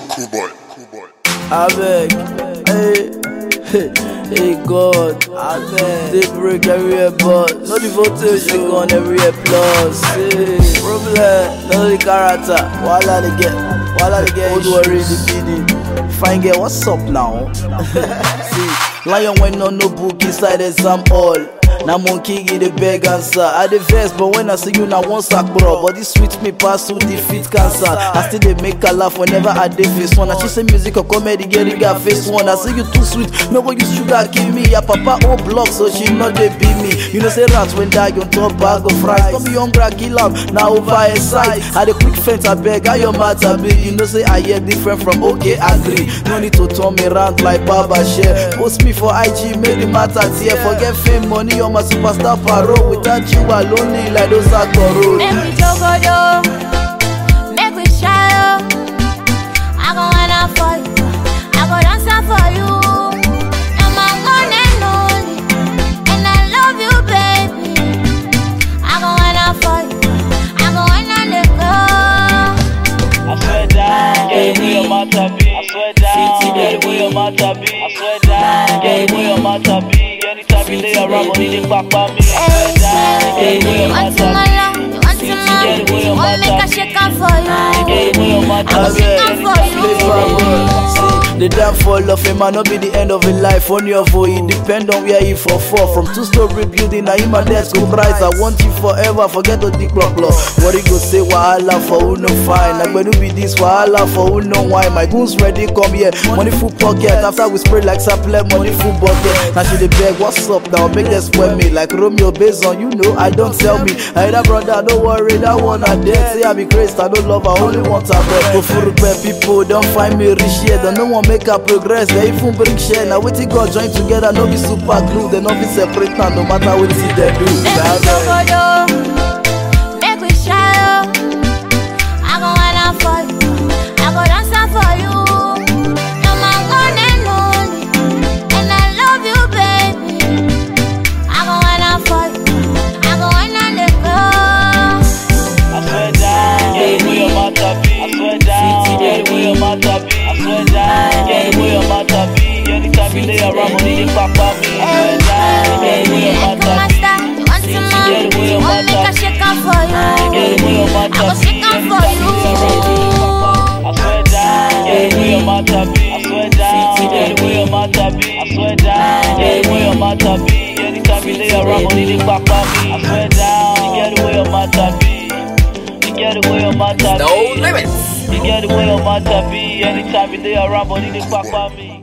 Cool boy. Avec, hey God, avec, they break every boss. No the voltage, they go on every plus. Hey, problem, no the character. Walla they get old worry the feeding. Fine girl, what's up now? See, lion when no book inside exam hall. Now monkey give the beg answer. I the vest, but when I see you now one sack bro. But this sweet me pass to defeat cancer. I still they make her laugh whenever I dey face one. I she say music or comedy, get it got face one. I say you too sweet, no go use sugar give me. Ya papa old block, so she not they be me. You know say rats when die on top bag of fries. Don't be hungry, kill am. Now over a side. I the quick fence, I beg, I your matter big. You know say I hear different from okay, agree. No need to turn me round like Baba share. Post me for IG, make the matter tear. Forget fame, money on my superstar parole. Without you I lonely like those Akoro. Make we jogodo, make we shy. I go wanna for you, I go dance for you. You're my one and only, and I love you baby. I go wanna for you, I go wanna let go. I swear down, get away on my tabby. I swear down, get away on my tabby. I swear down, get away on my tabby. Anytime you lay around, money they back by me. I swear down, get away on my tabby. You want to my love, want make a shake up for you. Get away on my I go tabby. shake up for you. The downfall of him might not be the end of his life. On your vote, it depend on where he for fall. From 2-story building, now him and desk go rise. I want you forever, forget the dick block law. What he go say, wahala for who no fine. Like when you be this, wahala for who no wine. My goons ready, come here, money full pocket. After we spray like sample, money full bucket. Now she the beg, what's up now, make them spoil me. Like Romeo based on, you know, I don't tell me. I that brother, don't worry, that one I dead. Say I be crazy, I don't love, I only want a bread. Go for people, don't find me rich yet. Don't no one make her progress, they even bring share. Now waiting God join together, no be super glue. They no be separate now, no matter what they do. Make we jogodo, make we shy. I go wanna for you, I go dance for you. You're my one and only, and I love you baby. I go wanna for you, I go wanna let go. I swear down, get away on my tabby. I swear down, get away on my tabby. I swear down, get away on my tabby. Anytime you lay around, money they back by me. I swear down, get away on my tabby. You want to my want make a shake up for you. Get away on my I go tabby. shake up for you. I swear down, get away on my tabby. I swear down, get away on my tabby. I swear down, get away on my tabby. Anytime you lay around, money they back by me. I swear down, get away on my tabby. You get away on my tabby. No limits. You get away on my tabby. Anytime you lay around, money they back by me.